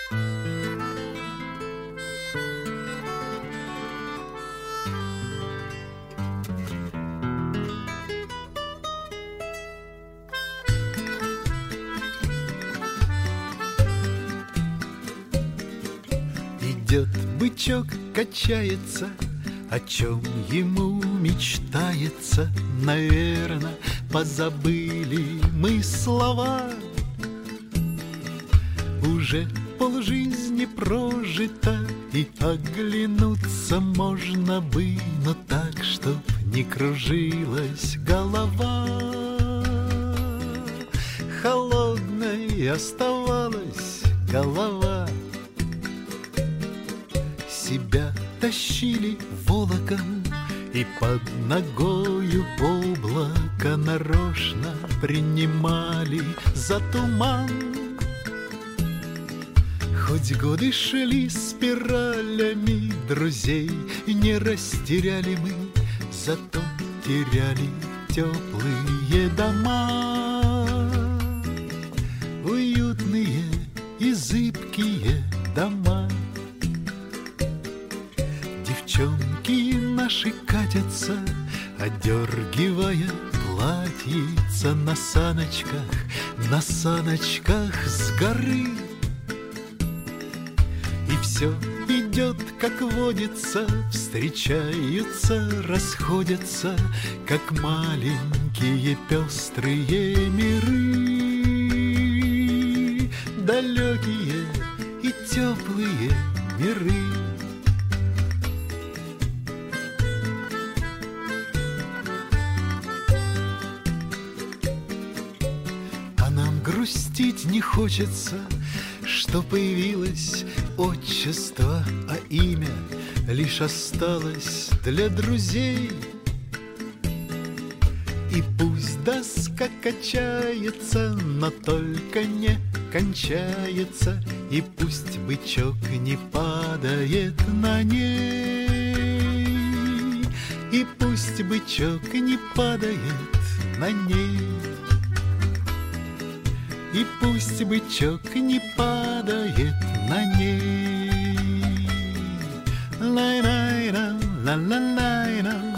Идет бычок, качается, о чем ему мечтается. Наверно, позабыли мы слова. Уже полжизни прожито, и оглянуться можно бы, но так, чтоб не кружилась голова. Холодной оставалась голова. Себя тащили волоком, и под ногою облако нарочно принимали за туман. Хоть годы шли спиралями, друзей не растеряли мы, зато теряли теплые дома. Уютные и зыбкие дома. Девчонки наши катятся, одергивая платьица на саночках с горы. И все идет, как водится, встречаются, расходятся, как маленькие пестрые миры. Далекие и теплые миры. Грустить не хочется, что появилось отчество, а имя лишь осталось для друзей. И пусть доска качается, но только не кончается, и пусть бычок не падает на ней, и пусть бычок не падает на ней. И пусть бычок не падает на ней. Ла-ла-ла, ла-ла-ла-ла.